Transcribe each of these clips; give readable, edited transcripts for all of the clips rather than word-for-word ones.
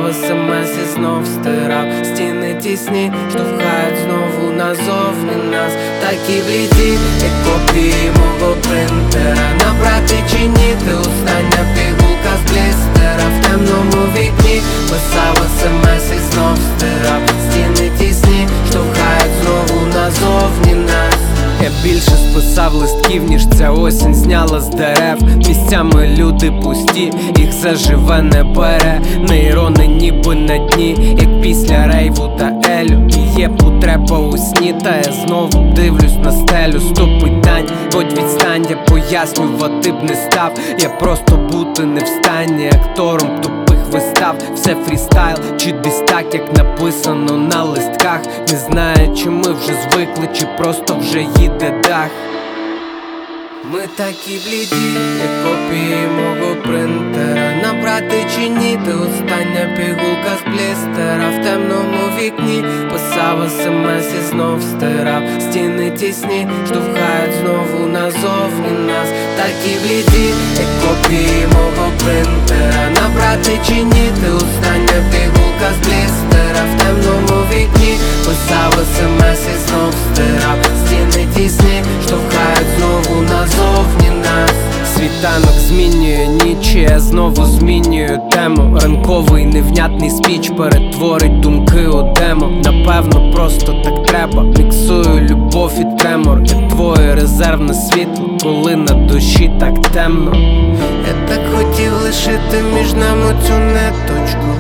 Писав смс і знов стирав. Стіни тісні, штовхають знову назовні нас. Такі бліді, як копії мого принтера. Набрати чи ні, ти остання пігулка з блістера. В темному вікні писав смс і знов стирав. Стіни тісні, штовхають знову назовні нас. Я більше списав листків, ніж ця осінь зняла з дерев. Місцями люди пусті, їх заживе не бере. Нейрони ніби на дні, як після рейву та елю. І є потреба у сні, та я знову дивлюсь на стелю. Сто питань, будь відстань, я пояснювати б не став. Я просто бути не в стані актором тупих вистав. Все фрістайл, чи десь так, як написано на листках. Не знаю, чи ми вже звикли, чи просто вже їде дах. Ми такі бліді, як копії мого принтера. Набрати чи ні, ти остання пігулка з блістера. В темному вікні писав смс і знов стирав. Стіни тісні, штовхають знову назовні нас. Такі бліді, як копії мого принтера. Набрати чи ні, ти остання пігулка з блістера. В темному вікні писав смс і знов стирав. Стіни тісні, штовхають знову назовні нас. Світанок змінює ніч, я знову змінюю тему. Ранковий невнятний спіч перетворить думки у демо. Напевно, просто так треба. Міксую любов і тремор. Я твоє резервне світло, коли на душі так темно. Я так хотів лишити між нами цю ниточку,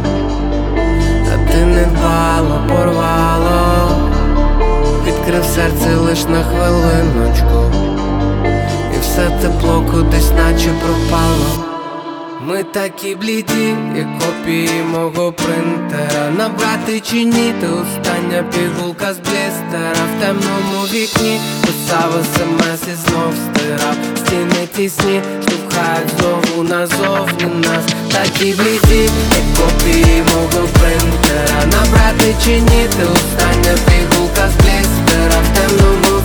а ти не дбала, порвала. Відкрив серце лиш на хвилиночку, і все тепло кудись наче пропало. Ми такі бліді, як копії мого принтера. Набрати чи ні, ти остання пігулка з блістера. В темному вікні писав смс і знов стирав. Стіни тісні, штовхають знову назовні нас. Такі бліді, як копії мого принтера. Набрати чи ні, ти остання пігулка з блістера. В темному